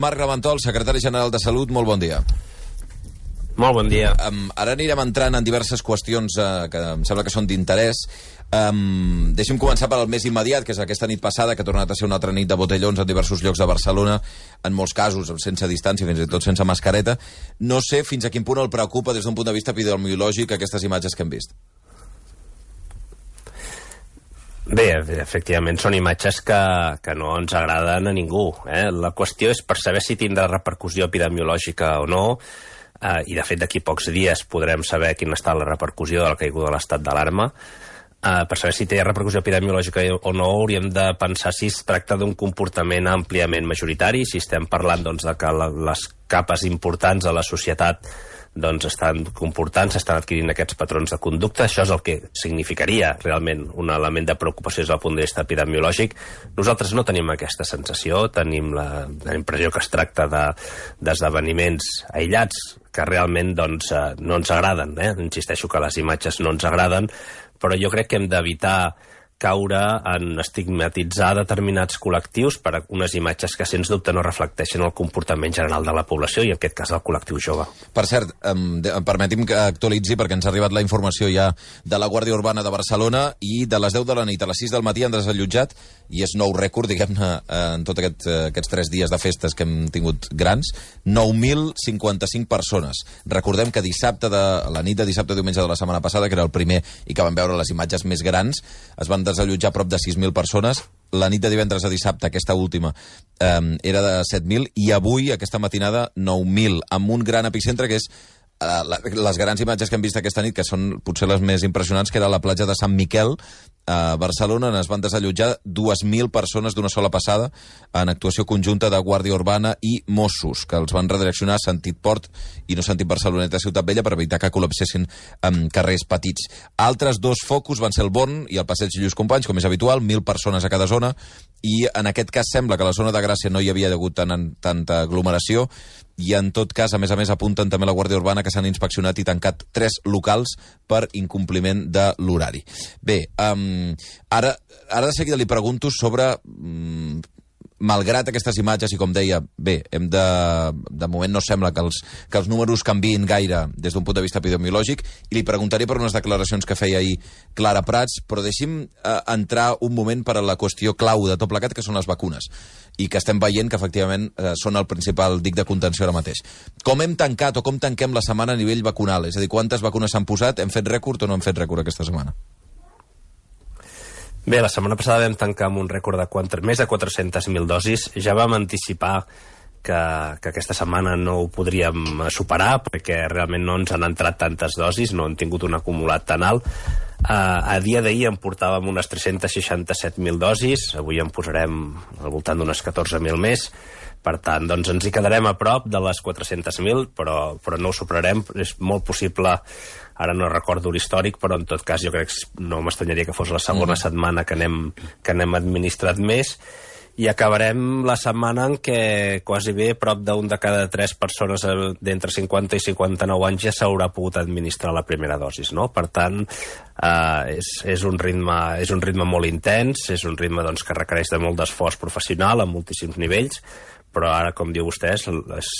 Marc Ramentol, secretari general de Salut, molt bon dia. Molt bon dia. Ara anirem entrant en diverses qüestions que em sembla que són d'interès. Deixem començar per al més immediat, que és aquesta nit passada, que ha tornat a ser una altra nit de botellons en diversos llocs de Barcelona, en molts casos sense distància, fins i tot sense mascareta. No sé fins a quin punt el preocupa des d'un punt de vista epidemiològic aquestes imatges que hem vist. Bé, efectivament, són imatges que no ens agraden a ningú. La qüestió és per saber si tindrà repercussió epidemiològica o no, i de fet d'aquí pocs dies podrem saber quina està la repercussió de la caiguda de l'estat d'alarma. Per saber si té repercussió epidemiològica o no, hauríem de pensar si es tracta d'un comportament àmpliament majoritari, si estem parlant de que les capes importants de la societat estan comportant, s'estan adquirint aquests patrons de conducta. Això és el que significaria realment un element de preocupació des del punt de vista epidemiològic. Nosaltres no tenim aquesta sensació, tenim la impressió que es tracta d'esdeveniments aïllats que realment no ens agraden. Insisteixo que les imatges no ens agraden, però jo crec que hem d'evitar caure en estigmatitzar determinats col·lectius per unes imatges que, sens dubte, no reflecteixen el comportament general de la població i, en aquest cas, el col·lectiu jove. Per cert, permeti'm que actualitzi, perquè ens ha arribat la informació ja de la Guàrdia Urbana de Barcelona, i de les 10 de la nit a les 6 del matí han desallotjat, i és nou rècord, diguem-ne, en tots aquests 3 dies de festes que hem tingut grans, 9.055 persones. Recordem que la nit de dissabte diumenge de la setmana passada, que era el primer i que vam veure les imatges més grans, es van desallotjar prop de 6.000 persones. La nit de divendres a dissabte, aquesta última, era de 7.000, i avui, aquesta matinada, 9.000, amb un gran epicentre que és les grans imatges que hem vist aquesta nit, que són potser les més impressionants, que era la platja de Sant Miquel, a Barcelona, on es van desallotjar 2.000 persones d'una sola passada en actuació conjunta de Guàrdia Urbana i Mossos, que els van redireccionar sentit Port i no sentit Barceloneta a Ciutat Vella per evitar que col·lapsessin carrers petits. Altres 2 focus van ser el Born i el Passeig Lluís Companys, com és habitual, 1.000 persones a cada zona, i en aquest cas sembla que a la zona de Gràcia no hi havia hagut tanta aglomeració, i en tot cas, a més, apunten també la Guàrdia Urbana que s'han inspeccionat i tancat 3 locals per incompliment de l'horari. Bé, ara de seguida li pregunto sobre, malgrat aquestes imatges, i com deia, bé, de moment no sembla que els números canviïn gaire des d'un punt de vista epidemiològic, i li preguntaré per unes declaracions que feia ahir Clara Prats, però deixi'm entrar un moment per a la qüestió clau de tot plegat, que són les vacunes, i que estem veient que efectivament són el principal dic de contenció ara mateix. Com hem tancat o com tanquem la setmana a nivell vacunal? És a dir, quantes vacunes s'han posat? Hem fet rècord o no hem fet rècord aquesta setmana? Bé, la setmana passada vam tancar amb un rècord de més de 400.000 dosis. Ja vam anticipar que aquesta setmana no ho podríem superar, perquè realment no ens han entrat tantes dosis, no hem tingut un acumulat tan alt. A dia d'ahir en portàvem unes 367.000 dosis, avui en posarem al voltant d'unes 14.000 més. Per tant, ens hi quedarem a prop de les 400.000, però no ho superarem. És molt possible, ara no recordo l'històric, però en tot cas jo crec que no m'estranyaria que fos la segona setmana que n'hem administrat més, i acabarem la setmana en què quasi bé prop d'un de cada 3 persones d'entre 50 i 59 anys ja s'haurà pogut administrar la primera dosis, no? Per tant, és un ritme molt intens, és un ritme que requereix de molt d'esforç professional a moltíssims nivells, però ara, com diu vostè, és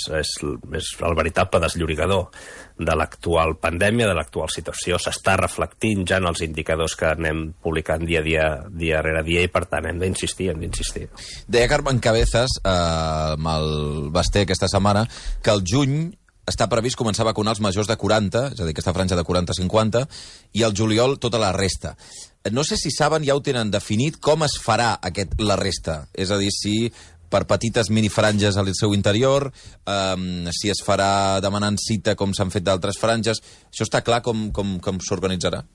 el veritable desllorigador de l'actual pandèmia, de l'actual situació. S'està reflectint ja en els indicadors que anem publicant dia rere dia, i per tant hem d'insistir. Deia Carmen Cabezas, amb el Basté aquesta setmana, que el juny està previst començar a vacunar els majors de 40, és a dir, aquesta franja de 40-50, i el juliol tota la resta. No sé si saben, ja ho tenen definit, com es farà la resta. És a dir, si per petites minifranges al seu interior, si es farà demanant cita com s'han fet d'altres franges. Això està clar com s'organitzarà?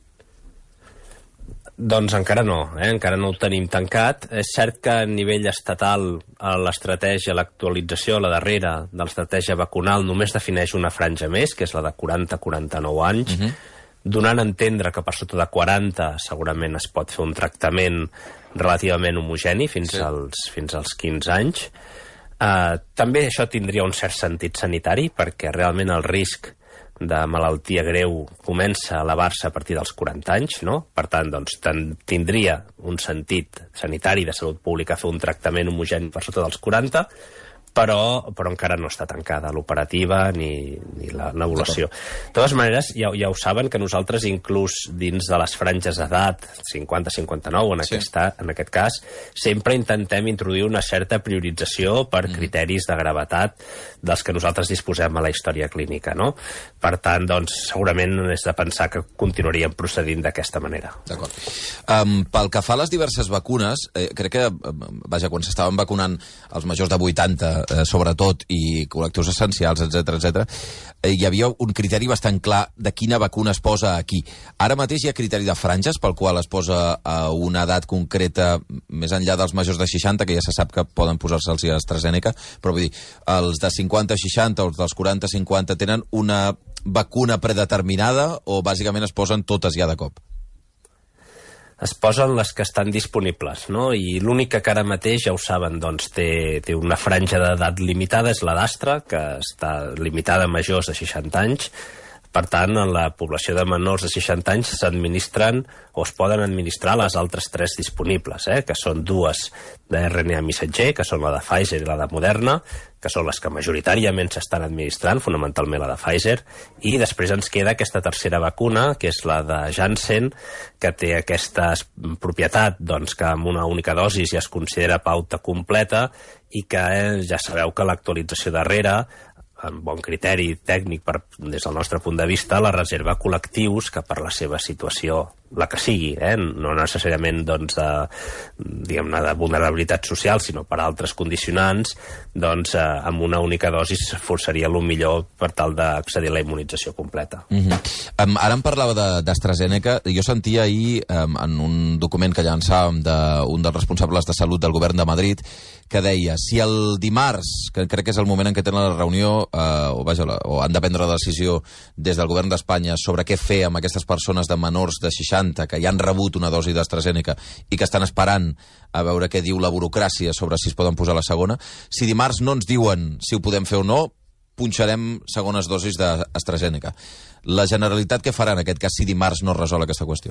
Doncs encara no, encara no ho tenim tancat. És cert que a nivell estatal l'estratègia, l'actualització, la darrera de l'estratègia vacunal només defineix una franja més, que és la de 40-49 anys, donant a entendre que per sota de 40 segurament es pot fer un tractament relativament homogeni fins als 15 anys. També això tindria un cert sentit sanitari, perquè realment el risc de malaltia greu comença a elevar-se a partir dels 40 anys, no? Per tant, tindria un sentit sanitari de salut pública fer un tractament homogeni per sota dels 40, però encara no està tancada l'operativa ni l'evolució. De totes maneres, ja ho saben que nosaltres, inclús dins de les franges d'edat, 50-59 en aquest cas, sempre intentem introduir una certa priorització per criteris de gravetat dels que nosaltres disposem a la història clínica, no? Per tant, doncs, segurament és de pensar que continuaríem procedint d'aquesta manera. D'acord. Pel que fa a les diverses vacunes, crec que, vaja, quan s'estaven vacunant els majors de 80, sobretot, i col·lectius essencials, etc, hi havia un criteri bastant clar de quina vacuna es posa aquí. Ara mateix hi ha criteri de franges pel qual es posa a una edat concreta més enllà dels majors de 60, que ja se sap que poden posar-se'ls a AstraZeneca, però vull dir, els de 50-60 o els dels 40-50 tenen una vacuna predeterminada o bàsicament es posen totes ja de cop? Es posen les que estan disponibles, no? I l'única que ara mateix, ja ho saben, doncs té una franja d'edat limitada, és la d'Astra, que està limitada a majors de 60 anys. Per tant, en la població de menors de 60 anys s'administren o es poden administrar les altres 3 disponibles, que són 2 de RNA missatger, que són la de Pfizer i la de Moderna, que són les que majoritàriament s'estan administrant, fonamentalment la de Pfizer, i després ens queda aquesta tercera vacuna, que és la de Janssen, que té aquesta propietat doncs, que amb una única dosi ja es considera pauta completa i que ja sabeu que l'actualització darrere, amb bon criteri tècnic des del nostre punt de vista, la reserva a col·lectius que per la seva situació, la que sigui, no necessàriament doncs, de vulnerabilitat social, sinó per altres condicionants, doncs amb una única dosi forçaria el millor per tal d'accedir a la immunització completa. Ara em parlava d'AstraZeneca. Jo sentia ahir, en un document que llançàvem d'un dels responsables de salut del govern de Madrid, que deia, si el dimarts, que crec que és el moment en què tenen la reunió, o han de prendre la decisió des del govern d'Espanya sobre què fer amb aquestes persones de menors de 60 que ja han rebut una dosi d'AstraZeneca i que estan esperant a veure què diu la burocràcia sobre si es poden posar la segona, si dimarts no ens diuen si ho podem fer o no, punxarem segones dosis d'AstraZeneca. La Generalitat què farà en aquest cas si dimarts no es resol aquesta qüestió?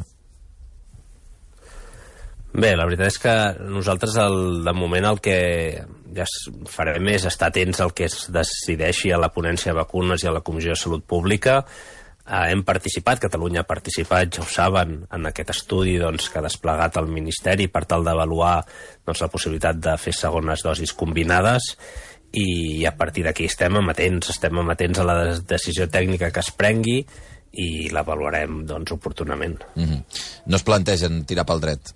Bé, la veritat és que nosaltres de moment el que ja farem és estar atents al que es decideixi a la ponència de vacunes i a la Comissió de Salut Pública. Hem participat, Catalunya ha participat, ja ho saben, en aquest estudi que ha desplegat el Ministeri per tal d'avaluar la possibilitat de fer segones dosis combinades i a partir d'aquí estem amatents a la decisió tècnica que es prengui i l'avaluarem oportunament. No es plantegen tirar pel dret?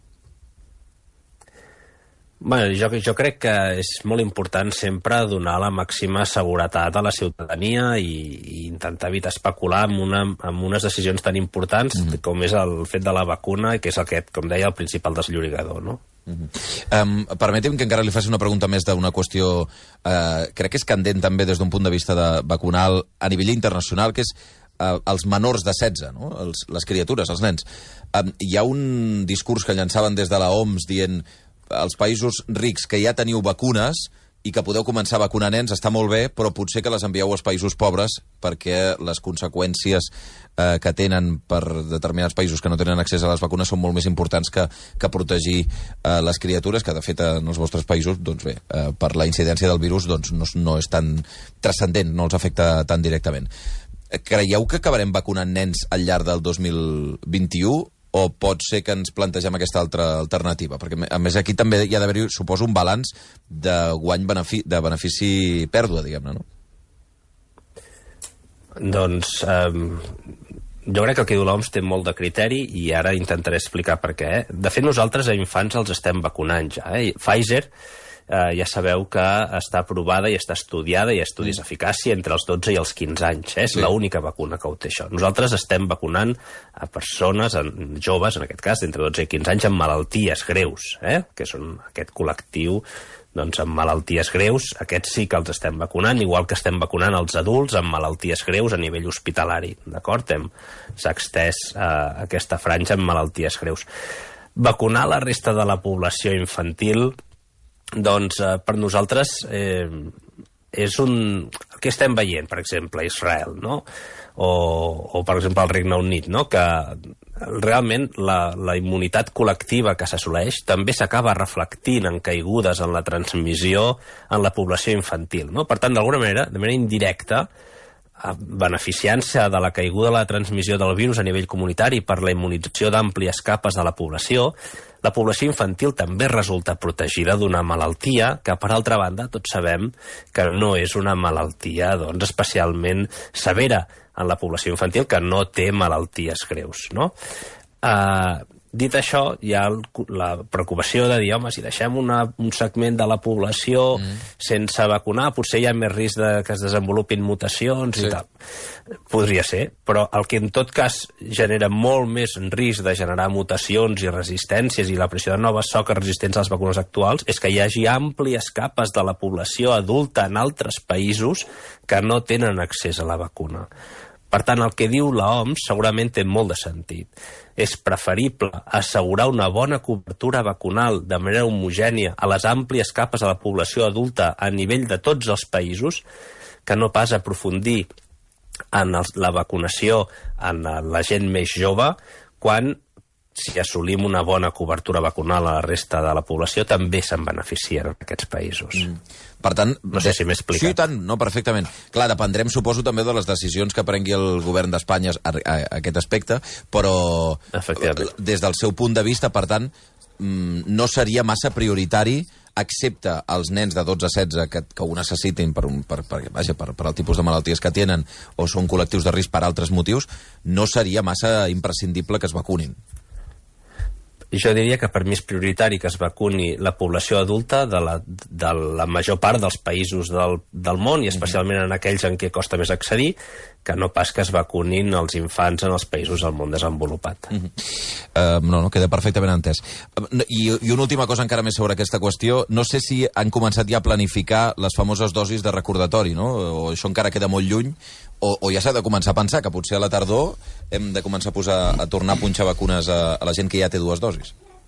Bé, jo crec que és molt important sempre donar la màxima seguretat a la ciutadania i intentar evitar especular amb unes decisions tan importants com és el fet de la vacuna, que és aquest, com deia, el principal desllorigador, no? Permeti'm que encara li faci una pregunta més d'una qüestió crec que és candent també des d'un punt de vista vacunal a nivell internacional, que és els menors de 16, no? Les criatures, els nens. Hi ha un discurs que llançaven des de la OMS dient els països rics que ja teniu vacunes i que podeu començar a vacunar nens està molt bé, però potser que les envieu als països pobres perquè les conseqüències que tenen per determinats països que no tenen accés a les vacunes són molt més importants que protegir les criatures, que de fet en els vostres països, doncs bé, per la incidència del virus doncs no és tan transcendent, no els afecta tan directament. Creieu que acabarem vacunant nens al llarg del 2021 o pot ser que ens plantegem aquesta altra alternativa? Perquè, a més, aquí també hi ha d'haver-hi, suposo, un balanç de de benefici-pèrdua, diguem-ne, no? Doncs jo crec que el que diu l'OMS té molt de criteri i ara intentaré explicar per què. De fet, nosaltres a infants els estem vacunant ja. Pfizer ja sabeu que està aprovada i està estudiada i hi ha estudis d'eficàcia entre els 12 i els 15 anys. És l'única vacuna que ho té això. Nosaltres estem vacunant a persones, joves, en aquest cas, d'entre 12 i 15 anys, amb malalties greus, que són aquest col·lectiu amb malalties greus. Aquests sí que els estem vacunant, igual que estem vacunant els adults amb malalties greus a nivell hospitalari. D'acord? S'ha extès aquesta franja amb malalties greus. Vacunar la resta de la població infantil, doncs per nosaltres és el que estem veient, per exemple, a Israel, no? O per exemple, al Regne Unit, no? Que realment la immunitat col·lectiva que s'assoleix també s'acaba reflectint en caigudes en la transmissió en la població infantil, no? Per tant, d'alguna manera, de manera indirecta, beneficiant-se de la caiguda de la transmissió del virus a nivell comunitari per la immunització d'àmplies capes de la població infantil també resulta protegida d'una malaltia que, per altra banda, tots sabem que no és una malaltia doncs, especialment severa en la població infantil, que no té malalties greus, no? Dit això, hi ha la preocupació de dir, home, si deixem un segment de la població sense vacunar, potser hi ha més risc de que es desenvolupin mutacions i tal. Podria ser, però el que en tot cas genera molt més risc de generar mutacions i resistències i l'aparició de noves soques resistents a les vacunes actuals és que hi hagi àmplies capes de la població adulta en altres països que no tenen accés a la vacuna. Per tant, el que diu l'OMS segurament té molt de sentit. És preferible assegurar una bona cobertura vacunal de manera homogènia a les àmplies capes de la població adulta a nivell de tots els països que no pas aprofundir en la vacunació en la gent més jove quan, si assolim una bona cobertura vacunal a la resta de la població, també se'n beneficien aquests països. Per tant, no sé si m'he explicat. Sí, tant, no, perfectament. Clar, dependrem, suposo, també de les decisions que prengui el govern d'Espanya a aquest aspecte, però des del seu punt de vista, per tant, no seria massa prioritari, excepte els nens de 12 a 16 que ho necessitin per el tipus de malalties que tenen o són col·lectius de risc per altres motius, no seria massa imprescindible que es vacunin. Jo diria que per mi és prioritari que es vacuni la població adulta de la major part dels països del món, i especialment en aquells en què costa més accedir, que no pas que es vacunin els infants en els països del món desenvolupat. No, queda perfectament entès. I una última cosa encara més sobre aquesta qüestió. No sé si han començat ja a planificar les famoses dosis de recordatori, no? O això encara queda molt lluny, o ja s'ha de començar a pensar que potser a la tardor hem de començar a tornar a punxar vacunes a la gent que ja té 2 dosis.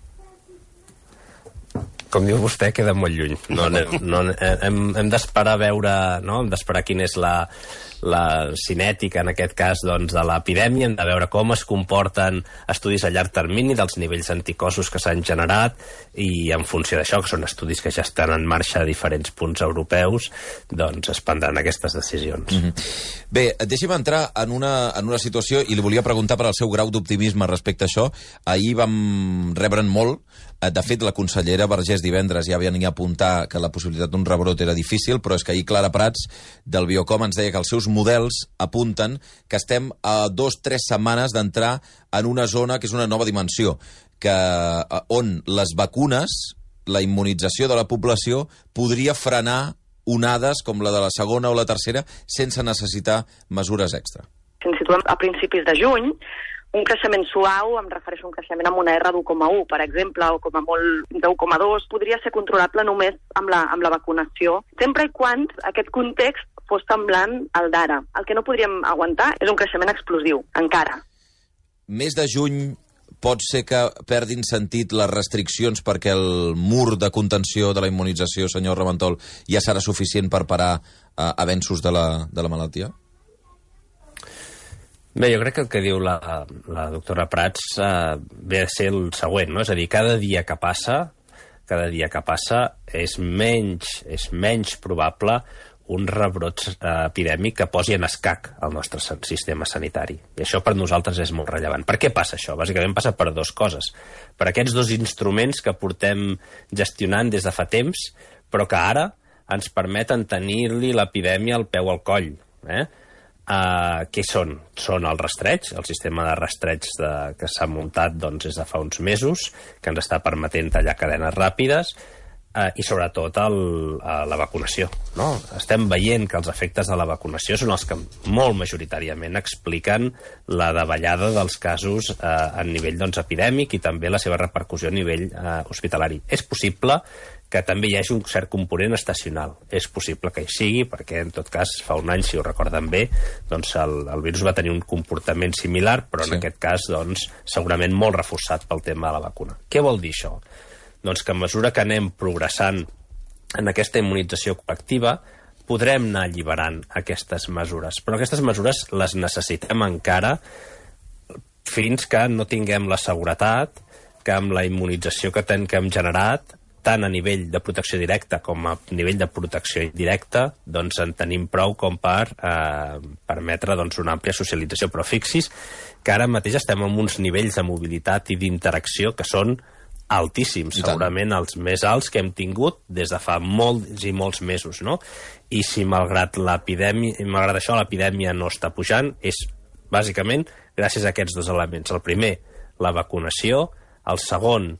Com diu vostè, queda molt lluny. Hem d'esperar a veure, no? Hem d'esperar quina és la cinètica, en aquest cas, doncs, de l'epidèmia. Hem de veure com es comporten estudis a llarg termini dels nivells anticossos que s'han generat i, en funció d'això, que són estudis que ja estan en marxa a diferents punts europeus, doncs es prendran aquestes decisions. Bé, deixi'm entrar en una situació i li volia preguntar per al seu grau d'optimisme respecte a això. Ahir vam rebre'n molt. De fet, la consellera Vergés divendres ja havia apuntat que la possibilitat d'un rebrot era difícil, però és que ahir Clara Prats, del Biocom, ens deia que els seus models apunten que estem a 2-3 setmanes d'entrar en una zona que és una nova dimensió, on les vacunes, la immunització de la població, podria frenar onades com la de la segona o la tercera sense necessitar mesures extra. Si ens situem a principis de juny, un creixement suau, em refereixo a un creixement amb una R d'1,1, per exemple, o com a molt de 1,2, podria ser controlable només amb la vacunació, sempre i quan aquest context fos semblant al d'ara. El que no podríem aguantar és un creixement explosiu, encara. Més de juny pot ser que perdin sentit les restriccions perquè el mur de contenció de la immunització, senyor Raventol, ja serà suficient per parar avenços de la malaltia? Bé, jo crec que el que diu la doctora Prats ve a ser el següent, no? És a dir, cada dia que passa és menys probable un rebrot epidèmic que posi en escac el nostre sistema sanitari. I això per nosaltres és molt rellevant. Per què passa això? Bàsicament passa per 2 coses. Per aquests 2 instruments que portem gestionant des de fa temps, però que ara ens permeten tenir-li l'epidèmia al peu al coll. Què són? Són el rastreig, el sistema de rastreig que s'ha muntat des de fa uns mesos, que ens està permetent tallar cadenes ràpides, i sobretot la vacunació. No? Estem veient que els efectes de la vacunació són els que molt majoritàriament expliquen la davallada dels casos a nivell epidèmic i també la seva repercussió a nivell hospitalari. És possible que també hi hagi un cert component estacional. És possible que hi sigui, perquè en tot cas fa un any, si ho recorden bé, el virus va tenir un comportament similar, però en aquest cas segurament molt reforçat pel tema de la vacuna. Què vol dir això? Doncs que a mesura que anem progressant en aquesta immunització col·lectiva, podrem anar alliberant aquestes mesures. Però aquestes mesures les necessitem encara fins que no tinguem la seguretat que amb la immunització que hem generat, tant a nivell de protecció directa com a nivell de protecció indirecta, doncs en tenim prou com per permetre una àmplia socialització. Però fixis que ara mateix estem en uns nivells de mobilitat i d'interacció que són altíssims, segurament els més alts que hem tingut des de fa molts i molts mesos, no? I si malgrat això l'epidèmia no està pujant, és bàsicament gràcies a aquests dos elements. El primer, la vacunació. El segon,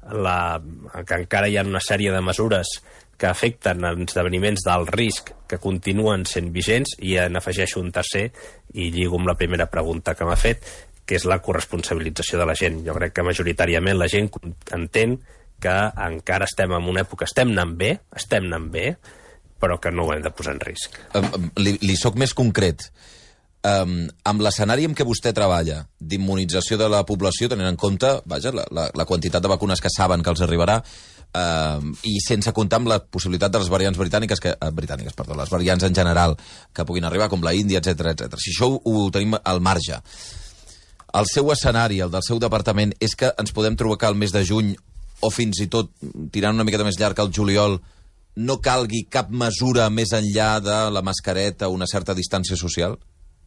que encara hi ha una sèrie de mesures que afecten els esdeveniments d'alt risc que continuen sent vigents, i n'afegeixo un tercer, i lligo amb la primera pregunta que m'ha fet, que és la corresponsabilització de la gent. Jo crec que majoritàriament la gent entén que encara estem en una època, estem anant bé, però que no ho hem de posar en risc. Li soc més concret. Amb l'escenari en què vostè treballa d'immunització de la població, tenint en compte la quantitat de vacunes que saben que els arribarà, i sense comptar amb la possibilitat de les variants les variants en general que puguin arribar, com la Índia, etc. Si això ho tenim al marge, el seu escenari, el del seu departament, és que ens podem trobar que al mes de juny, o fins i tot tirant una miqueta més llarg al juliol, no calgui cap mesura més enllà de la mascareta o una certa distància social?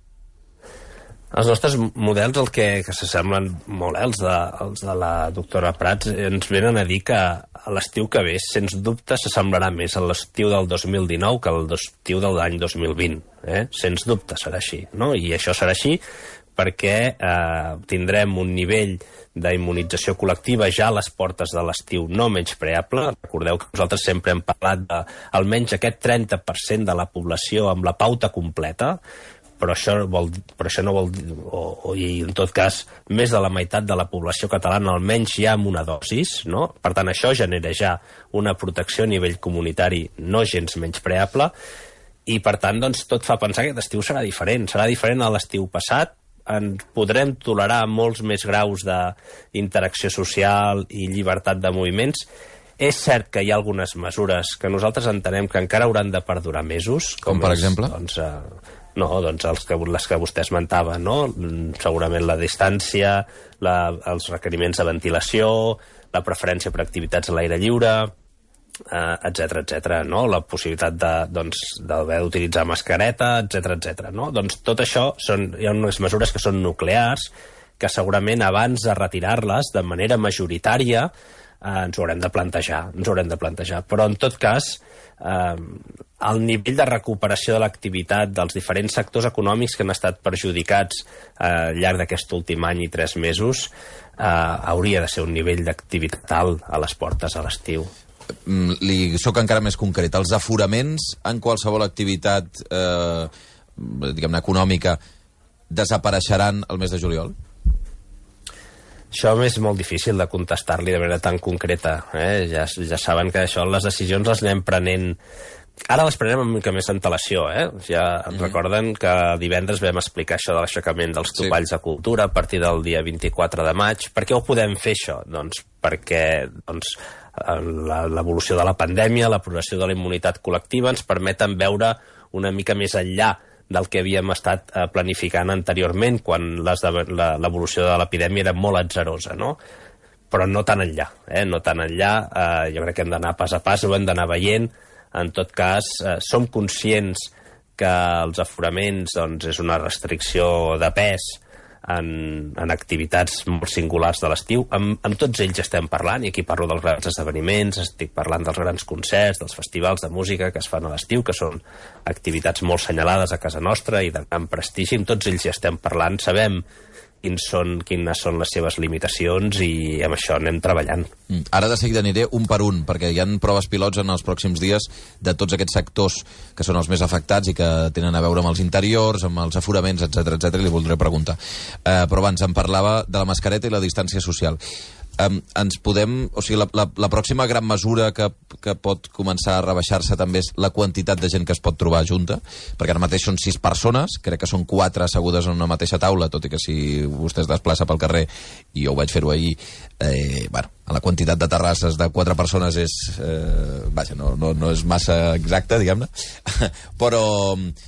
Els nostres models, el que s'assemblen molt, els de la doctora Prats, ens venen a dir que a l'estiu que ve, sens dubte, s'assemblarà més a l'estiu del 2019 que a l'estiu de l'any 2020. Sens dubte serà així, no? I això serà així perquè tindrem un nivell d'immunització col·lectiva ja a les portes de l'estiu no menyspreable. Recordeu que nosaltres sempre hem parlat d'almenys aquest 30% de la població amb la pauta completa, però això no vol dir, i en tot cas, més de la meitat de la població catalana almenys ja amb una dosis, no? Per tant, això genera ja una protecció a nivell comunitari no gens menyspreable, i per tant, doncs, tot fa pensar que aquest estiu serà diferent a l'estiu passat. En podrem tolerar molts més graus d'interacció social i llibertat de moviments. És cert que hi ha algunes mesures que nosaltres entenem que encara hauran de perdurar mesos. Com per exemple? Les que vostè esmentava, no? Segurament la distància, els requeriments de ventilació, la preferència per activitats a l'aire lliure, etc., no? La possibilitat d'haver d'utilitzar mascareta, etc., no? Doncs tot això hi ha unes mesures que són nuclears, que segurament abans de retirar-les de manera majoritària ens ho haurem de plantejar. Però, en tot cas, el nivell de recuperació de l'activitat dels diferents sectors econòmics que han estat perjudicats al llarg d'aquest últim any i 3 mesos hauria de ser un nivell d'activitat alt a les portes a l'estiu. Li soc encara més concret. Els aforaments en qualsevol activitat diguem-ne econòmica desapareixeran el mes de juliol? Això és molt difícil de contestar-li de manera tan concreta. Ja saben que això, les decisions les anem prenent... Ara les prenem amb una mica més antelació. Ja recorden que divendres vam explicar això de l'aixecament dels topalls de cultura a partir del dia 24 de maig. Per què ho podem fer, això? Doncs perquè l'evolució de la pandèmia, la progressió de la immunitat col·lectiva ens permeten veure una mica més enllà del que havíem estat planificant anteriorment, quan l'evolució de l'epidèmia era molt atzerosa, no? Però no tan enllà, no tan enllà. Jo crec que hem d'anar pas a pas, ho hem d'anar veient. En tot cas, som conscients que els aforaments és una restricció de pes en activitats molt singulars de l'estiu. Amb tots ells estem parlant, i aquí parlo dels grans esdeveniments, estic parlant dels grans concerts, dels festivals de música que es fan a l'estiu, que són activitats molt senyalades a casa nostra i de gran prestigi. Amb tots ells hi estem parlant, sabem quines són les seves limitacions, i amb això anem treballant. Ara de seguida aniré un per un, perquè hi ha proves pilots en els pròxims dies de tots aquests sectors que són els més afectats i que tenen a veure amb els interiors, amb els aforaments, etc., i li voldré preguntar. Però abans em parlava de la mascareta i la distància social. Ens podem... O sigui, la pròxima gran mesura que pot començar a rebaixar-se també és la quantitat de gent que es pot trobar junta, perquè ara mateix són 6 persones, crec que són 4 assegudes en una mateixa taula, tot i que si vostè es desplaça pel carrer, i jo ho vaig fer-ho ahir, la quantitat de terrasses de 4 persones és... no és massa exacta, diguem-ne, però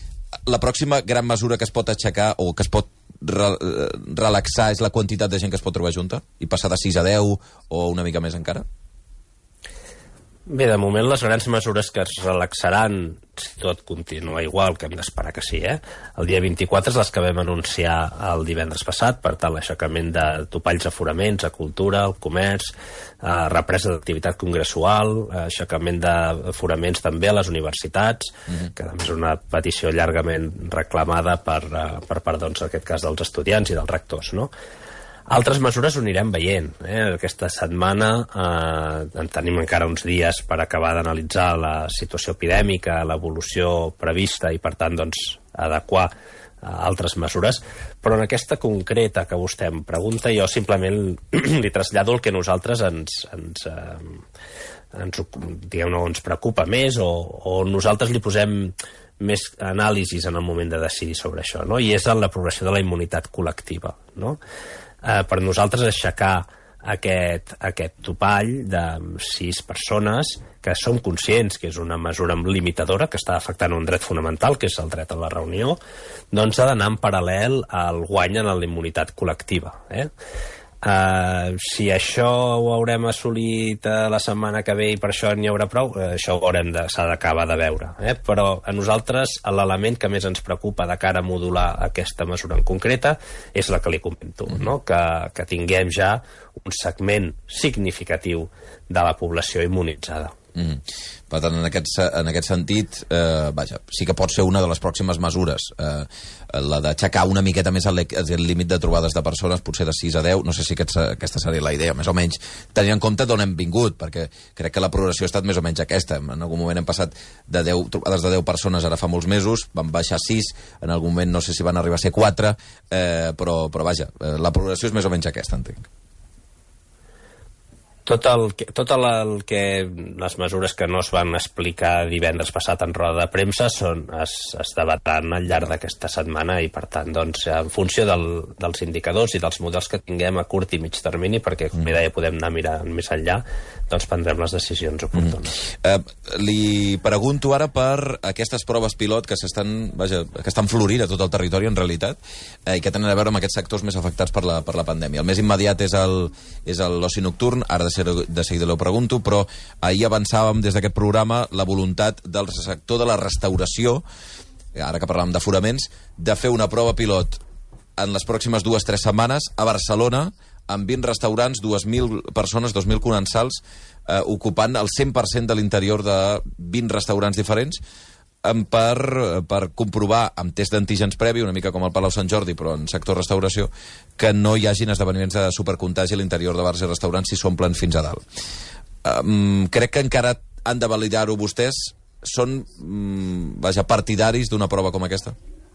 la pròxima gran mesura que es pot aixecar o que es pot relaxar és la quantitat de gent que es pot trobar junta? I passar de 6 a 10 o una mica més encara? Bé, de moment les grans mesures que es relaxaran, si tot continua igual, que hem d'esperar que sí, el dia 24 és les que vam anunciar el divendres passat, per tant l'aixecament de topalls aforaments a cultura, al comerç, represa d'activitat congressual, aixecament d'aforaments també a les universitats, que a més és una petició llargament reclamada per part, doncs, en aquest cas, dels estudiants i dels rectors, no? Altres mesures ho anirem veient. Aquesta setmana en tenim encara uns dies per acabar d'analitzar la situació epidèmica, l'evolució prevista i, per tant, doncs, adequar altres mesures. Però en aquesta concreta que vostè em pregunta, jo simplement li trasllado el que nosaltres ens preocupa més o nosaltres li posem més anàlisis en el moment de decidir sobre això, no? I és en la progressió de la immunitat col·lectiva, no? Per nosaltres aixecar aquest topall de 6 persones que som conscients que és una mesura limitadora que està afectant un dret fonamental, que és el dret a la reunió, doncs ha d'anar en paral·lel al guany en la immunitat col·lectiva. Si això ho haurem assolit la setmana que ve i per això n'hi haurà prou, això s'ha d'acabar de veure. Però a nosaltres l'element que més ens preocupa de cara a modular aquesta mesura en concreta és la que li comento, no? Que tinguem ja un segment significatiu de la població immunitzada. Per tant, en aquest sentit, sí que pot ser una de les pròximes mesures, la d'aixecar una miqueta més el límit de trobades de persones, potser de 6 a 10, no sé si aquesta seria la idea, més o menys, tenint en compte d'on hem vingut, perquè crec que la progressió ha estat més o menys aquesta. En algun moment hem passat de 10 trobades de 10 persones, ara fa molts mesos, van baixar a 6, en algun moment no sé si van arribar a ser 4, però vaja, la progressió és més o menys aquesta, entenc. Tot el que les mesures que no es van explicar divendres passat en roda de premsa es debatran al llarg d'aquesta setmana i, per tant, doncs, en funció dels indicadors i dels models que tinguem a curt i mig termini, perquè, com deia, podem anar mirant més enllà, doncs prendrem les decisions oportunes. Li pregunto ara per aquestes proves pilot que estan florint a tot el territori, en realitat, i que tenen a veure amb aquests sectors més afectats per la pandèmia. El més immediat és l'oci nocturn, ara de seguida l'ho pregunto, però ahir avançàvem des d'aquest programa la voluntat del sector de la restauració, ara que parlàvem d'aforaments, de fer una prova pilot en les pròximes 2-3 setmanes a Barcelona, amb 20 restaurants, 2.000 persones, 2.000 comensals, ocupant el 100% de l'interior de 20 restaurants diferents, per comprovar amb test d'antígens previ, una mica com el Palau Sant Jordi, però en sector restauració, que no hi hagin esdeveniments de supercontagi a l'interior de bars i restaurants si s'omplen fins a dalt. Crec que encara han de validar-ho vostès. Són partidaris d'una prova com aquesta?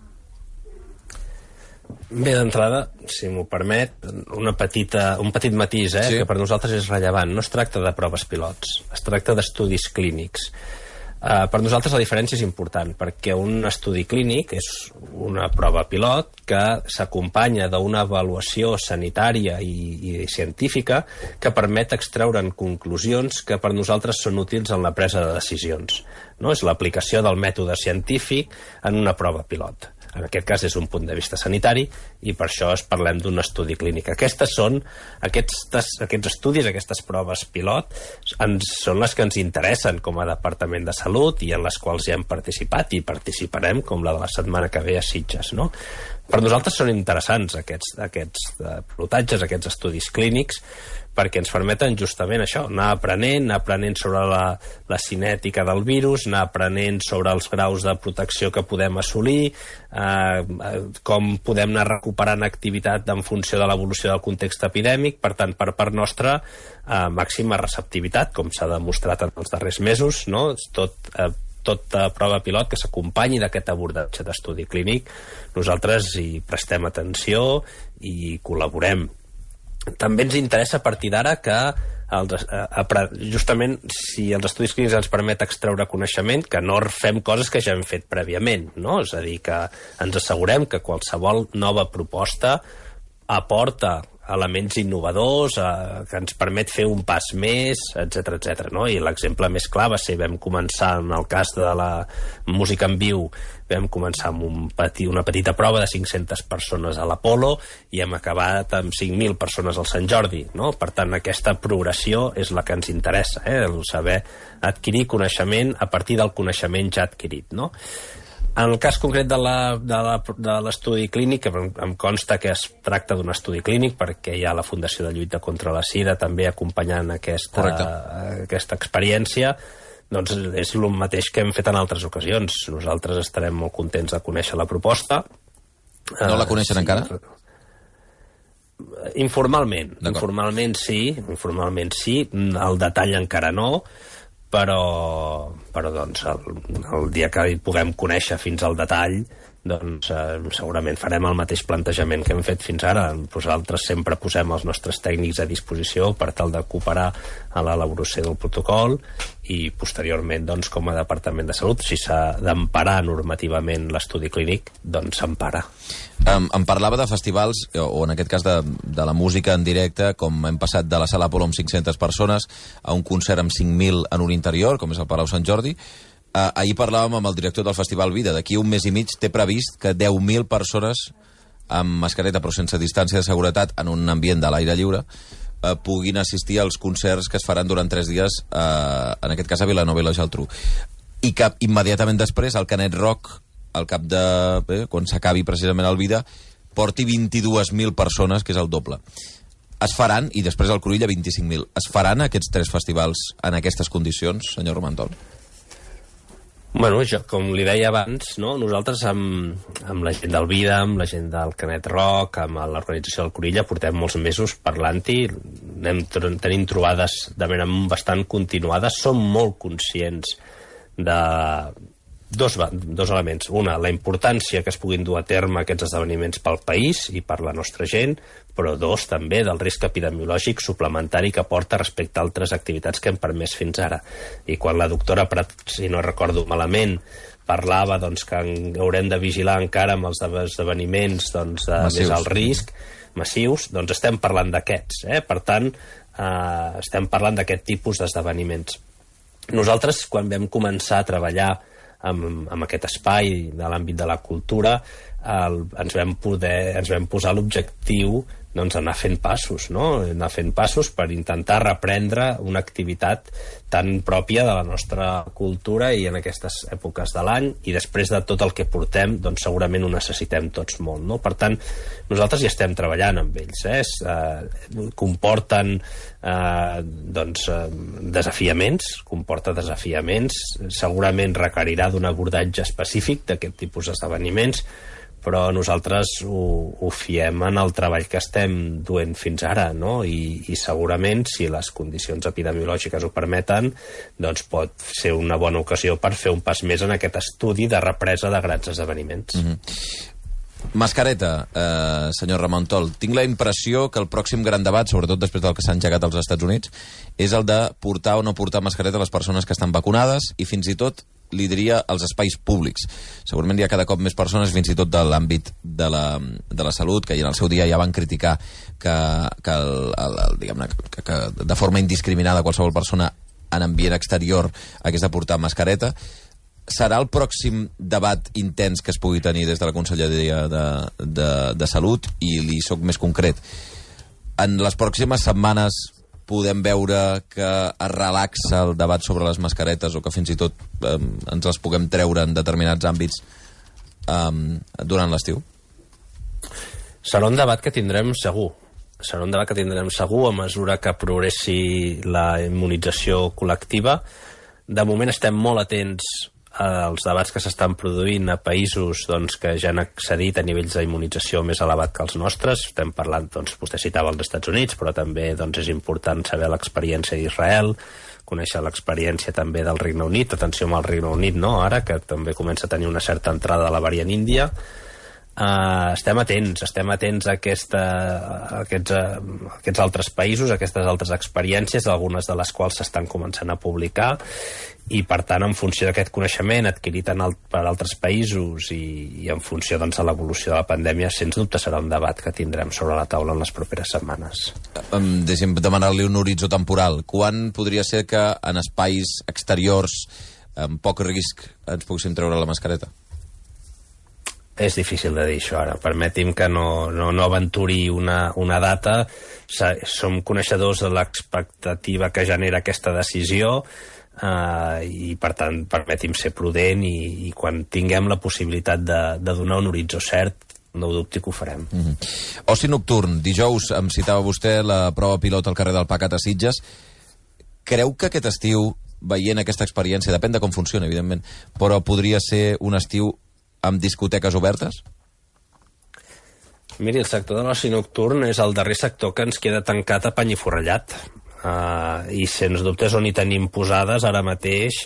Bé, d'entrada, si m'ho permet, un petit matís, sí, que per nosaltres és rellevant. No es tracta de proves pilots, es tracta d'estudis clínics. Per nosaltres la diferència és important, perquè un estudi clínic és una prova pilot que s'acompanya d'una avaluació sanitària i científica que permet extreure'n conclusions que per nosaltres són útils en la presa de decisions. No? És l'aplicació del mètode científic en una prova pilot. En aquest cas és un punt de vista sanitari i per això parlem d'un estudi clínic. Aquests estudis, aquestes proves pilot, són les que ens interessen com a Departament de Salut i en les quals ja hem participat i participarem, com la de la setmana que ve a Sitges, no? Per nosaltres són interessants aquests pilotatges, aquests estudis clínics, perquè ens permeten justament això, anar aprenent sobre la cinètica del virus, anar aprenent sobre els graus de protecció que podem assolir, com podem anar recuperant activitat en funció de l'evolució del context epidèmic. Per tant, per part nostra, màxima receptivitat, com s'ha demostrat en els darrers mesos, no? Tota prova pilot que s'acompanyi d'aquest abordatge d'estudi clínic, nosaltres hi prestem atenció i col·laborem. També ens interessa a partir d'ara que justament si els estudis clínics ens permet extreure coneixement, que no fem coses que ja hem fet prèviament, no? És a dir, que ens assegurem que qualsevol nova proposta aporta elements innovadors, que ens permet fer un pas més, etc, no? I l'exemple més clar va ser, vam començar en el cas de la música en viu, vam començar amb una petita prova de 500 persones a l'Apolo i hem acabat amb 5.000 persones al Sant Jordi, no? Per tant, aquesta progressió és la que ens interessa, el saber adquirir coneixement a partir del coneixement ja adquirit, no? En el cas concret de l'estudi clínic, em consta que es tracta d'un estudi clínic perquè hi ha la Fundació de Lluita contra la Sida també acompanyant aquesta experiència, doncs és el mateix que hem fet en altres ocasions. Nosaltres estarem molt contents de conèixer la proposta. No la coneixen encara? Informalment sí, el detall encara no, però doncs el dia que hi puguem conèixer fins al detall, doncs segurament farem el mateix plantejament que hem fet fins ara. Nosaltres sempre posem els nostres tècnics a disposició per tal de cooperar a l'elaboració del protocol i posteriorment, doncs, com a Departament de Salut, si s'ha d'emparar normativament l'estudi clínic, doncs s'empara. Em parlava de festivals, o en aquest cas de la música en directe, com hem passat de la Sala Apolo amb 500 persones a un concert amb 5.000 en un interior, com és el Palau Sant Jordi. Ahir parlàvem amb el director del Festival Vida. D'aquí un mes i mig té previst que 10.000 persones amb mascareta però sense distància de seguretat en un ambient de l'aire lliure puguin assistir als concerts que es faran durant 3 dies, en aquest cas a Vilanova i la Geltrú. I que immediatament després el Canet Rock, al cap de... quan s'acabi precisament el Vida, porti 22.000 persones, que és el doble. Es faran, i després el Cruïlla 25.000. Es faran aquests 3 festivals en aquestes condicions, senyor Romantol? Bueno, com li deia abans, no? Nosaltres amb la gent del Vida, amb la gent del Canet Rock, amb l'organització del Cruïlla, portem molts mesos parlant-hi, tenim trobades de manera bastant continuades, som molt conscients de dos elements. Una, la importància que es puguin dur a terme aquests esdeveniments pel país i per la nostra gent, però dos, també, del risc epidemiològic suplementari que porta respecte a altres activitats que hem permès fins ara. I quan la doctora Prat, si no recordo malament, parlava doncs, que haurem de vigilar encara amb els esdeveniments doncs, de més alt risc, massius, doncs estem parlant d'aquests. Per tant, estem parlant d'aquest tipus d'esdeveniments. Nosaltres, quan vam començar a treballar amb aquest espai de l'àmbit de la cultura, ens vam posar l'objectiu doncs, anar fent passos, no? Anar fent passos per intentar reprendre una activitat tan pròpia de la nostra cultura i en aquestes èpoques de l'any, i després de tot el que portem, doncs segurament ho necessitem tots molt, no? Per tant, nosaltres hi estem treballant amb ells, comporten comporta desafiaments, segurament requerirà d'un abordatge específic d'aquest tipus d'esdeveniments, però nosaltres ho fiem en el treball que estem duent fins ara, no? I segurament, si les condicions epidemiològiques ho permeten, doncs pot ser una bona ocasió per fer un pas més en aquest estudi de represa de grans esdeveniments. Mascareta, senyor Romantol, tinc la impressió que el pròxim gran debat, sobretot després del que s'ha engegat als Estats Units, és el de portar o no portar mascareta a les persones que estan vacunades i fins i tot li diria als espais públics. Segurament hi ha cada cop més persones, fins i tot de l'àmbit de la salut, que en el seu dia ja van criticar que de forma indiscriminada qualsevol persona en ambient exterior hagués de portar mascareta. Serà el pròxim debat intens que es pugui tenir des de la Conselleria de Salut, i li soc més concret. En les pròximes setmanes podem veure que es relaxa el debat sobre les mascaretes, o que fins i tot ens les puguem treure en determinats àmbits durant l'estiu? Serà un debat que tindrem segur. Serà un debat que tindrem segur a mesura que progressi la immunització col·lectiva. De moment estem molt atents als debats que s'estan produint a països doncs, que ja han accedit a nivells d'immunització més elevat que els nostres. Estem parlant, doncs, vostè citava els Estats Units, però també doncs, és important saber l'experiència d'Israel, conèixer l'experiència també del Regne Unit. Atenció amb el Regne Unit, no? Ara, que també comença a tenir una certa entrada de la variant índia. estem atents a aquests altres països, a aquestes altres experiències, algunes de les quals s'estan començant a publicar, i per tant, en funció d'aquest coneixement adquirit per altres països i en funció de l'evolució de la pandèmia, sens dubte serà un debat que tindrem sobre la taula en les properes setmanes. Deixi'm demanar-li un horitzó temporal. Quan podria ser que en espais exteriors amb poc risc ens poguéssim treure la mascareta? És difícil de dir això ara. Permeti'm que no aventuri una data. Som coneixedors de l'expectativa que genera aquesta decisió, i per tant permeti'm ser prudent i quan tinguem la possibilitat de donar un horitzó cert, no ho dubti que ho farem. Oci nocturn. Dijous em citava vostè la prova pilot al carrer del Pacat a Sitges. Creu que aquest estiu, veient aquesta experiència, depèn de com funciona, evidentment, però podria ser un estiu amb discoteques obertes? Miri, el sector de l'oci nocturn és el darrer sector que ens queda tancat a pany i forrellat. I sens dubte és on hi tenim posades ara mateix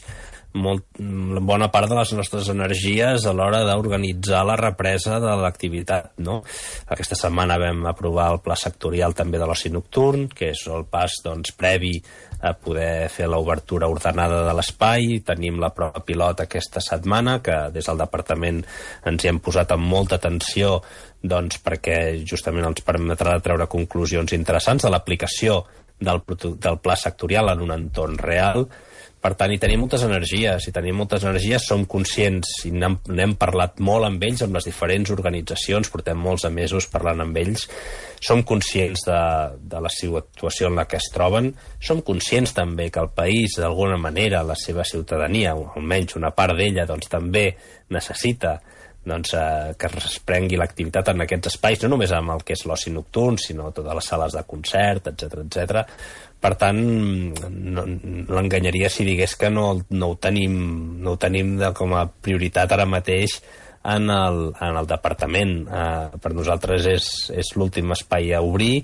bona part de les nostres energies a l'hora d'organitzar la represa de l'activitat, no? Aquesta setmana vam aprovar el pla sectorial també de l'oci nocturn, que és el pas previ a poder fer l'obertura ordenada de l'espai. Tenim la prova pilot aquesta setmana, que des del departament ens hi hem posat amb molta atenció perquè justament ens permetrà treure conclusions interessants de l'aplicació del pla sectorial en un entorn real. Per tant, hi tenim moltes energies, som conscients i n'hem parlat molt amb ells, amb les diferents organitzacions, portem molts de mesos parlant amb ells, som conscients de la situació en la que es troben, som conscients també que el país, d'alguna manera, la seva ciutadania, o almenys una part d'ella, també necessita que es prengui l'activitat en aquests espais, no només amb el que és l'oci nocturn, sinó totes les sales de concert, etc. Per tant, l'enganyaria si digués que no ho tenim com a prioritat ara mateix en el departament. Per nosaltres és l'últim espai a obrir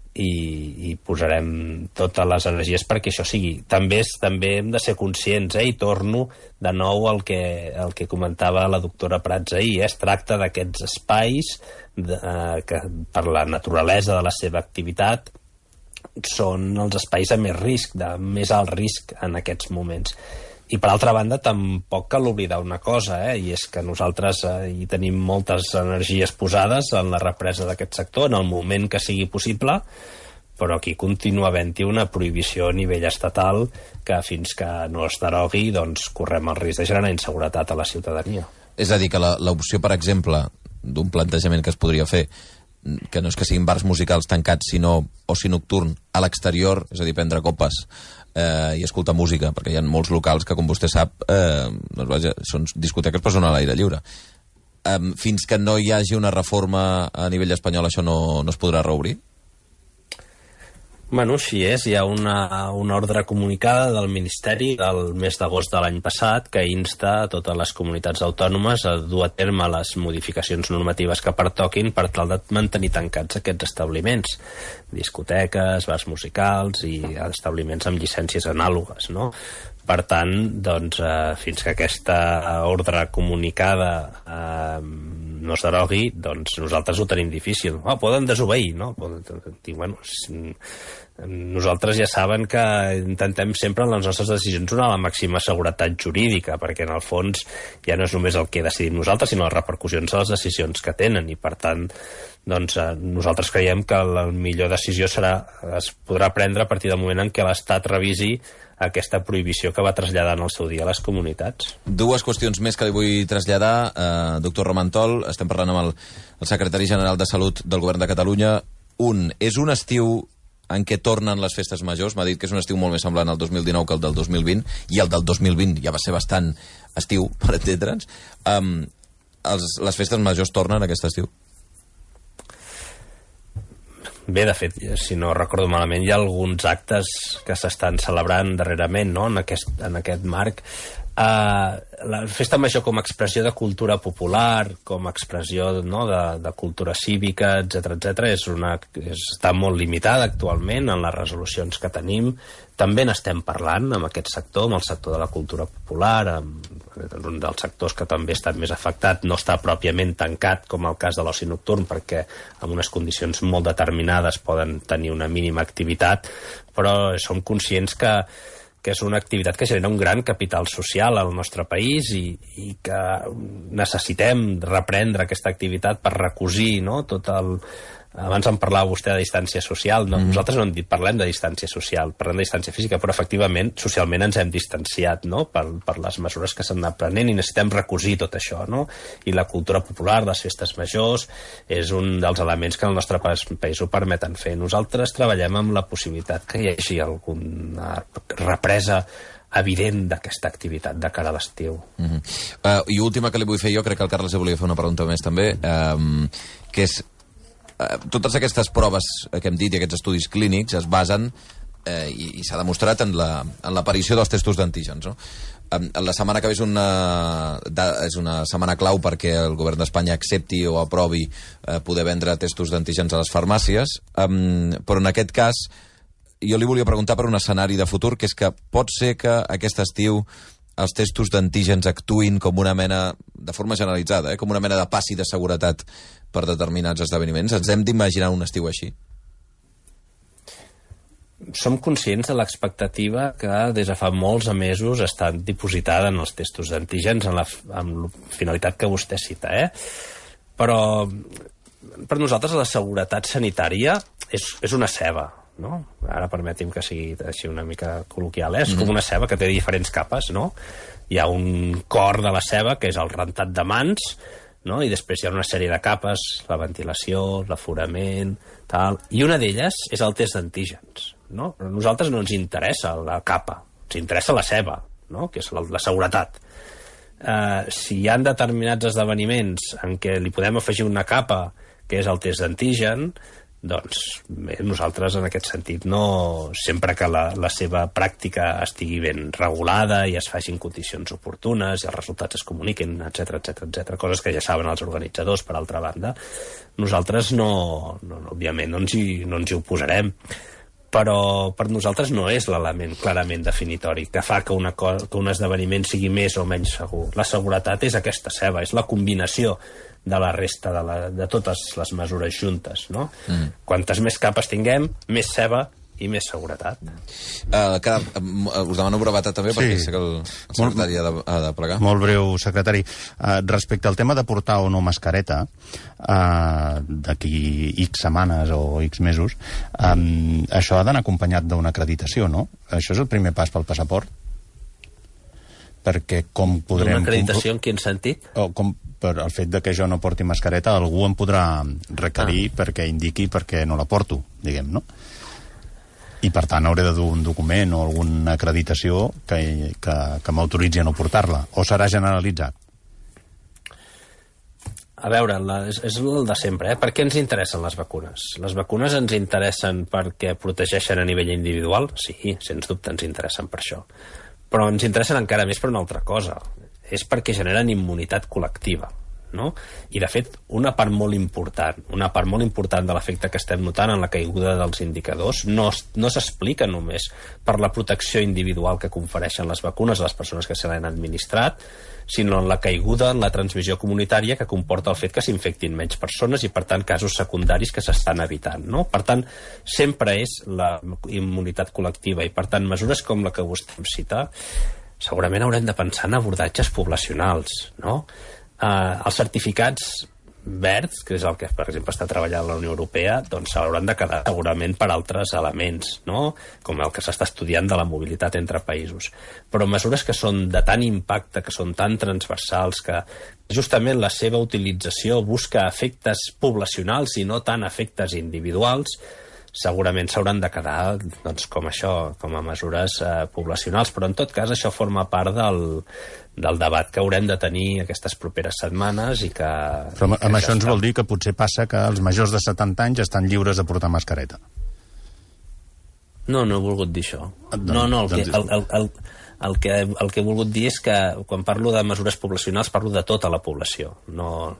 i posarem totes les energies perquè això sigui. També hem de ser conscients, i torno de nou al que comentava la doctora Prats ahir. Es tracta d'aquests espais que per la naturalesa de la seva activitat són els espais amb més risc, de més alt risc en aquests moments. I per altra banda tampoc cal oblidar una cosa, i és que nosaltres hi tenim moltes energies posades en la represa d'aquest sector en el moment que sigui possible, però aquí continua havent-hi una prohibició a nivell estatal que fins que no es derogui correm el risc de generar inseguretat a la ciutadania. És a dir, que l'opció, per exemple, d'un plantejament que es podria fer, que no és que siguin bars musicals tancats, sinó oci nocturn a l'exterior, és a dir, prendre copes i escoltar música, perquè hi ha molts locals que, com vostè sap, són discoteques però són a l'aire lliure. Fins que no hi hagi una reforma a nivell espanyol, això no es podrà reobrir? Bueno, així és. Hi ha una ordre comunicada del Ministeri del mes d'agost de l'any passat que insta a totes les comunitats autònomes a dur a terme les modificacions normatives que pertoquin per tal de mantenir tancats aquests establiments, discoteques, bars musicals i establiments amb llicències anàlogues, no? Per tant, fins que aquesta ordre comunicada no es derogui, nosaltres ho tenim difícil. Poden desobeir, no? Nosaltres ja saben que intentem sempre en les nostres decisions donar la màxima seguretat jurídica, perquè en el fons ja no és només el que decidim nosaltres, sinó les repercussions de les decisions que tenen, i per tant nosaltres creiem que la millor decisió es podrà prendre a partir del moment en què l'Estat revisi aquesta prohibició que va traslladar en el seu dia a les comunitats. Dues qüestions més que li vull traslladar. Doctor Romantol, estem parlant amb el secretari general de Salut del Govern de Catalunya. És un estiu en què tornen les festes majors. M'ha dit que és un estiu molt més semblant al 2019 que el del 2020, i el del 2020 ja va ser bastant estiu, per entendre'ns. Les festes majors tornen aquest estiu? Bé, de fet, si no recordo malament, hi ha alguns actes que s'estan celebrant darrerament, no?, en aquest marc. La festa major com a expressió de cultura popular, com a expressió de cultura cívica, etc està molt limitada actualment en les resolucions que tenim. També n'estem parlant amb aquest sector, amb el sector de la cultura popular, un dels sectors que també ha estat més afectat. No està pròpiament tancat com el cas de l'oci nocturn, perquè en unes condicions molt determinades poden tenir una mínima activitat, però som conscients que és una activitat que genera un gran capital social al nostre país i que necessitem reprendre aquesta activitat per recosir tot el... Abans em parlava vostè de distància social. Nosaltres no hem dit parlem de distància social, parlem de distància física, però efectivament, socialment ens hem distanciat per les mesures que s'han anat prenent i necessitem recosir tot això. I la cultura popular, les festes majors, és un dels elements que el nostre país ho permeten fer. Nosaltres treballem amb la possibilitat que hi hagi alguna represa evident d'aquesta activitat de cara a l'estiu. I última que li vull fer jo, crec que el Carles li volia fer una pregunta més també, que és totes aquestes proves que hem dit i aquests estudis clínics es basen, i s'ha demostrat, en l'aparició dels testos d'antígens. La setmana que ve és una setmana clau perquè el govern d'Espanya accepti o aprovi poder vendre testos d'antígens a les farmàcies, però en aquest cas jo li volia preguntar per un escenari de futur, que és que pot ser que aquest estiu els testos d'antígens actuïn com una mena, de forma generalitzada, com una mena de passi de seguretat per determinats esdeveniments. Ens hem d'imaginar un estiu així? Som conscients de l'expectativa que des de fa molts mesos està dipositada en els testos d'antígens amb la finalitat que vostè cita, Però per nosaltres la seguretat sanitària és una ceba, Ara permeti'm que sigui així una mica col·loquial, és com una ceba que té diferents capes, Hi ha un cor de la ceba, que és el rentat de mans, i després hi ha una sèrie de capes, la ventilació, l'aforament, tal, i una d'elles és el test d'antígens, Però a nosaltres no ens interessa la capa, ens interessa la ceba, que és la seguretat. Si hi ha determinats esdeveniments en què li podem afegir una capa, que és el test d'antígen, doncs bé, nosaltres en aquest sentit sempre que la seva pràctica estigui ben regulada i es faci en condicions oportunes i els resultats es comuniquin, etc, coses que ja saben els organitzadors, per altra banda, nosaltres òbviament no ens hi oposarem, però per nosaltres no és l'element clarament definitori que fa que un esdeveniment sigui més o menys segur. La seguretat és aquesta ceba, és la combinació de la resta de totes les mesures juntes, Quantes més capes tinguem, més ceba i més seguretat. Us demano brevetat també, perquè sé que el secretari ha de plegar. Molt breu, secretari. Respecte al tema de portar o no mascareta, d'aquí X setmanes o X mesos, això ha d'anar acompanyat d'una acreditació, no? Això és el primer pas pel passaport? Perquè com podrem... Una acreditació en quin sentit? Com per el fet de que jo no porti mascareta, algú em podrà requerir perquè indiqui perquè no la porto, diguem, no? I per tant hauré de dur un document o alguna acreditació que m'autoritzi a no portar-la, o serà generalitzat? A veure, és el de sempre, Per què ens interessen les vacunes? Les vacunes ens interessen perquè protegeixen a nivell individual? Sí, sens dubte ens interessen per això. Però ens interessen encara més per una altra cosa. És perquè generen immunitat col·lectiva, I, de fet, una part molt important de l'efecte que estem notant en la caiguda dels indicadors no s'explica només per la protecció individual que confereixen les vacunes a les persones que se l'han administrat, sinó en la caiguda en la transmissió comunitària que comporta el fet que s'infectin menys persones i, per tant, casos secundaris que s'estan evitant, Per tant, sempre és la immunitat col·lectiva i, per tant, mesures com la que vostè em cita segurament haurem de pensar en abordatges poblacionals, Els certificats verds, que és el que, per exemple, està treballant la Unió Europea, doncs s'hauran de quedar segurament per altres elements, com el que s'està estudiant de la mobilitat entre països. Però mesures que són de tant impacte, que són tan transversals, que justament la seva utilització busca efectes poblacionals i no tant efectes individuals, segurament s'hauran de quedar com això, com a mesures poblacionals, però en tot cas això forma part del debat que haurem de tenir aquestes properes setmanes i que... Però amb això ens vol dir que potser passa que els majors de 70 anys estan lliures de portar mascareta. No he volgut dir això. el que he volgut dir és que quan parlo de mesures poblacionals parlo de tota la població. No,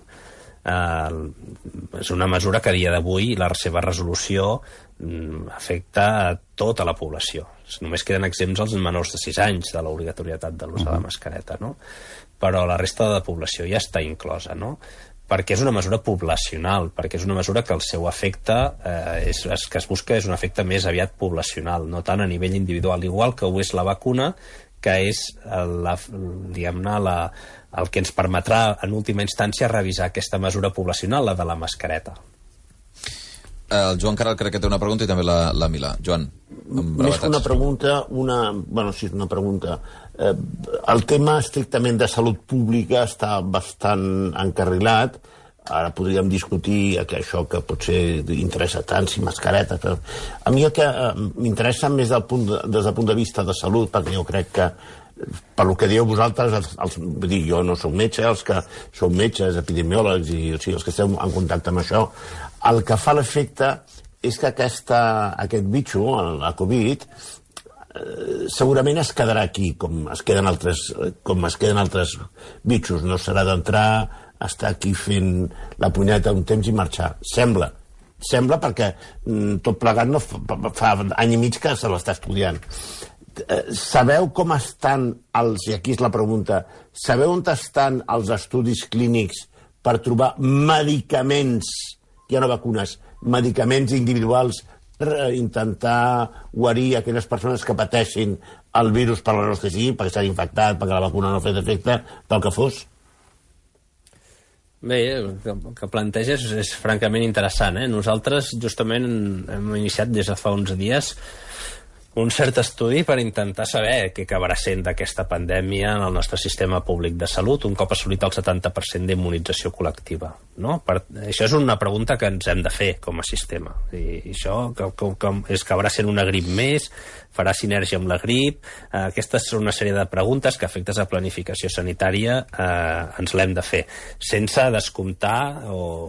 és una mesura que a dia d'avui la seva resolució afecta a tota la població. Només queden exempts els menors de 6 anys de l'obligatorietat de l'ús de la mascareta, no? Però la resta de la població ja està inclosa, no? Perquè és una mesura poblacional, perquè és una mesura que el seu efecte que es busca és un efecte més aviat poblacional, no tant a nivell individual, igual que ho és la vacuna, que és diguem-ne el que ens permetrà en última instància revisar aquesta mesura poblacional, la de la mascareta. El Joan Caral crec que té una pregunta i també la Milà. Joan, més que una pregunta, sí, una pregunta. El tema estrictament de salut pública està bastant encarrilat. Ara podríem discutir això que potser interessa tant, si mascareta, però a mi el que m'interessa més des del punt de vista de salut, perquè jo crec que per lo que dieu vosaltres, jo no soc metge, els que sou metges, epidemiòlegs i els que esteu en contacte amb això, el que fa l'efecte és que aquest bitxo, la Covid, segurament es quedarà aquí, com es queden altres bitxos. No serà d'entrar, estar aquí fent la punyeta un temps i marxar. Sembla perquè tot plegat no fa any i mig que se l'està estudiant. Sabeu com estan i aquí és la pregunta, sabeu on estan els estudis clínics per trobar medicaments, ja no vacunes, medicaments individuals per intentar guarir aquelles persones que pateixin el virus per la raó que sigui, perquè s'han infectat, perquè la vacuna no ha fet efecte, pel que fos? Bé, el que planteges és francament interessant. Nosaltres justament hem iniciat des de fa uns dies un cert estudi per intentar saber què acabarà sent d'aquesta pandèmia en el nostre sistema públic de salut un cop assolit el 70% d'immunització col·lectiva, no? Això és una pregunta que ens hem de fer com a sistema. I això és que acabarà sent una grip més, farà sinergia amb la grip. Aquestes són una sèrie de preguntes que, efectes de planificació sanitària, ens l'hem de fer, sense descomptar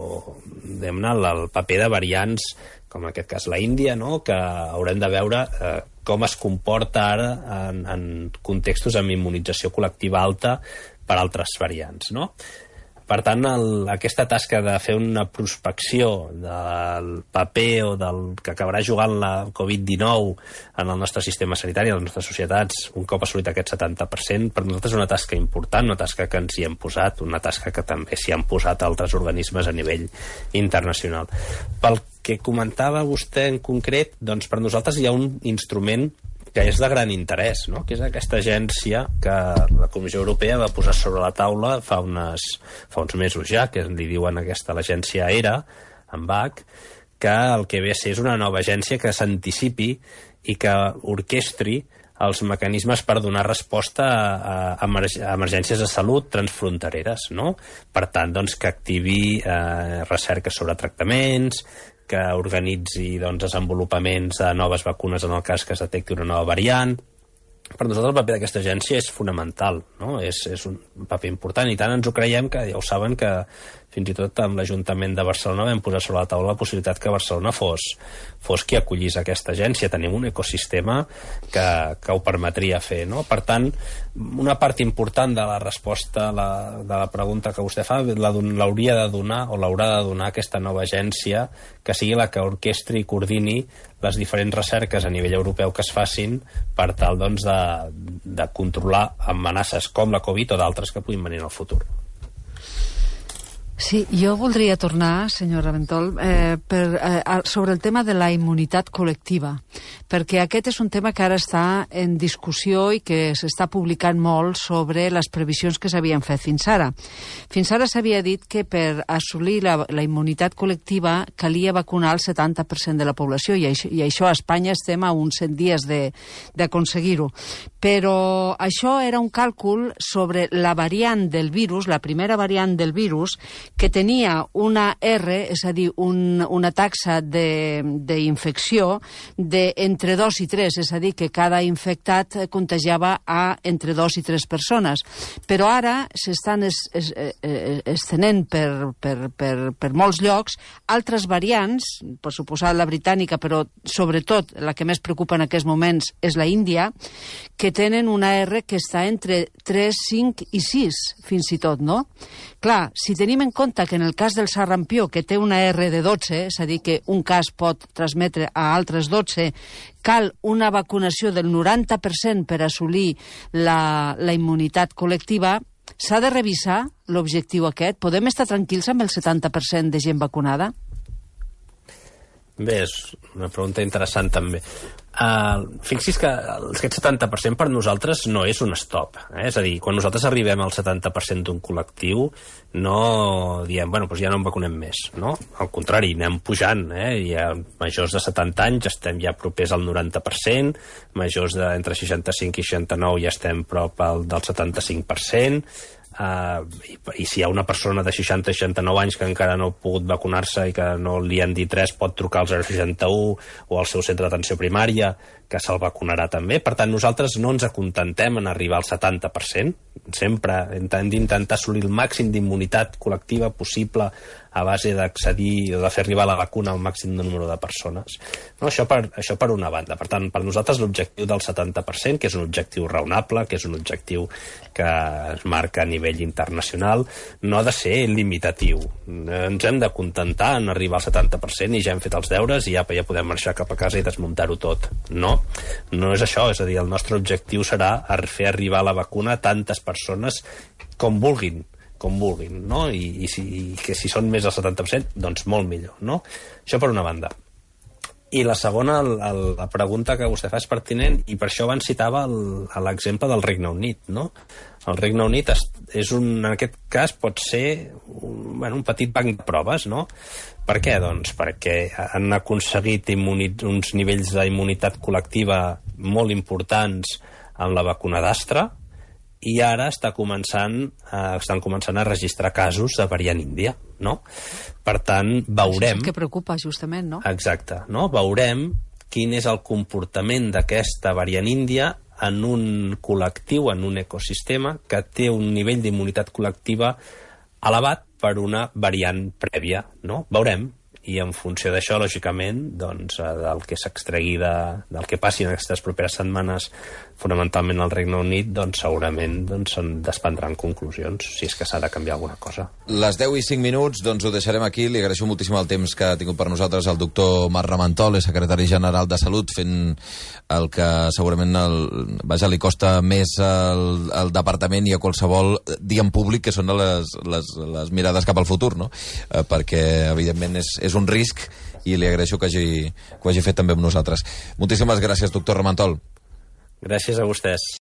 el paper de variants, com en aquest cas la Índia, no? Que haurem de veure com es comporta ara en contextos amb immunització col·lectiva alta per altres variants, no? Per tant, aquesta tasca de fer una prospecció del paper o del que acabarà jugant la Covid-19 en el nostre sistema sanitari, en les nostres societats, un cop assolit aquest 70%, per nosaltres és una tasca important, una tasca que ens hi hem posat, una tasca que també s'hi han posat altres organismes a nivell internacional. Pel que comentava vostè en concret, doncs per nosaltres hi ha un instrument que és de gran interès, no? Que és aquesta agència que la Comissió Europea va posar sobre la taula fa uns mesos ja, que li diuen l'agència ERA, en BAC, que el que ve a ser és una nova agència que s'anticipi i que orquestri els mecanismes per donar resposta a emergències de salut transfrontereres, no? Per tant, doncs, que activi recerca sobre tractaments, que organitzi desenvolupaments de noves vacunes en el cas que es detecti una nova variant. Per nosaltres el paper d'aquesta agència és fonamental, no? És un paper important, i tant ens ho creiem que ja ho saben que fins i tot amb l'Ajuntament de Barcelona vam posar sobre la taula la possibilitat que Barcelona fos qui acollís aquesta agència. Tenim un ecosistema que ho permetria fer, no? Per tant, una part important de la resposta de la pregunta que vostè fa l'hauria de donar, o l'haurà de donar aquesta nova agència, que sigui la que orquestri i coordini les diferents recerques a nivell europeu que es facin per tal, doncs, de controlar amenaces com la Covid o d'altres que puguin venir en el futur. Sí, jo voldria tornar, senyor Raventol, sobre el tema de la immunitat col·lectiva, perquè aquest és un tema que ara està en discussió i que s'està publicant molt sobre les previsions que s'havien fet fins ara. Fins ara s'havia dit que per assolir la immunitat col·lectiva calia vacunar el 70% de la població, i això a Espanya estem a uns 100 dies d'aconseguir-ho. Però això era un càlcul sobre la variant del virus, la primera variant del virus, que tenia una R, és a dir, una taxa d'infecció entre 2 i 3, és a dir, que cada infectat contagiava a entre 2 i 3 persones. Però ara s'estan estenent per molts llocs altres variants, per suposar la britànica, però sobretot la que més preocupa en aquests moments és la Índia, que tenen una R que està entre 3, 5 i 6, fins i tot, no? Clar, si tenim en compte que en el cas del sarampió, que té una R de 12, és a dir, que un cas pot transmetre a altres 12, cal una vacunació del 90% per assolir la immunitat col·lectiva, s'ha de revisar l'objectiu aquest? Podem estar tranquils amb el 70% de gent vacunada? Bé, és una pregunta interessant també. Fixi's que aquest 70% per nosaltres no és un stop. És a dir, quan nosaltres arribem al 70% d'un col·lectiu, no diem, bueno, doncs ja no en vacunem més, no? Al contrari, anem pujant, Hi ha majors de 70 anys, estem ja propers al 90%, majors d'entre 65 i 69 ja estem prop del 75%, i si hi ha una persona de 60 i 69 anys que encara no ha pogut vacunar-se i que no li han dit res, pot trucar al 061 o al seu centre d'atenció primària, que se'l vacunarà també. Per tant, nosaltres no ens acontentem en arribar al 70%, sempre hem d'intentar assolir el màxim d'immunitat col·lectiva possible a base d'accedir o de fer arribar la vacuna al màxim de número de persones. No, això per una banda. Per tant, per nosaltres l'objectiu del 70%, que és un objectiu raonable, que és un objectiu que es marca a nivell internacional, no ha de ser limitatiu. Ens hem de contentar en arribar al 70% i ja hem fet els deures i ja podem marxar cap a casa i desmuntar-ho tot. No és això, és a dir, el nostre objectiu serà fer arribar la vacuna a tantes persones com vulguin, no? I que si són més del 70%, doncs molt millor, no? Això per una banda. I la segona, la pregunta que vostè fa és pertinent, i per això abans citava l'exemple del Regne Unit, no? El Regne Unit en aquest cas pot ser un petit banc de proves, no? Per què? Doncs perquè han aconseguit uns nivells d'immunitat col·lectiva molt importants amb la vacuna d'Astra, i ara estan començant a registrar casos de variant índia, no? Per tant, veurem... Això és el que preocupa, justament, no? Exacte, no? Veurem quin és el comportament d'aquesta variant índia en un col·lectiu, en un ecosistema que té un nivell d'immunitat col·lectiva elevat per una variant prèvia, no? Veurem. I en funció d'això, lògicament, doncs, del que s'extregui del que passi en aquestes properes setmanes, fonamentalment al Regne Unit, doncs segurament se'n desprendran conclusions, si és que s'ha de canviar alguna cosa. Les 10 i 5 minuts, doncs ho deixarem aquí. Li agraeixo moltíssim el temps que ha tingut per nosaltres el doctor Marc Ramentol, és secretari general de Salut, fent el que segurament li costa més al departament i a qualsevol dia en públic, que són les mirades cap al futur, no? Perquè, evidentment, és un risc, i li agraeixo que ho hagi fet també amb nosaltres. Moltíssimes gràcies, doctor Ramentol. Gràcies a vostès.